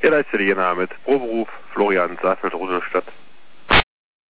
Ja, da ist ja die Jena mit Proberuf, Florian Saalfeld, Rudolstadt.